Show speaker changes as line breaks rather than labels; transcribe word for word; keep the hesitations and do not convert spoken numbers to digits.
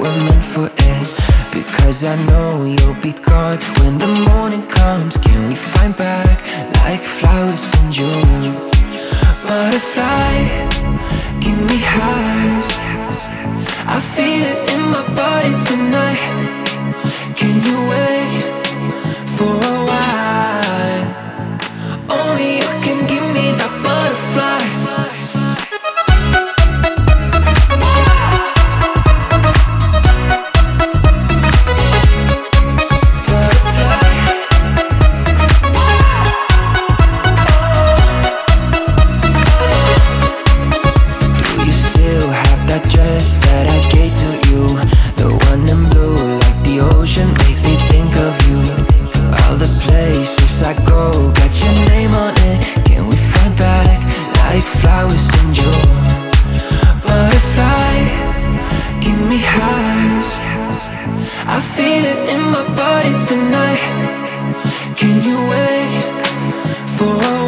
we're meant for it. Because I know you'll be gone when the morning comes. Can we find back like flowers in June? Butterfly, give me highs. I feel it in my body tonight. Can you wait for a while? Only you can give me that butterfly. I go, got your name on it. Can we find back like flowers in June? Butterfly, give me highs. I feel it in my body tonight. Can you wait for a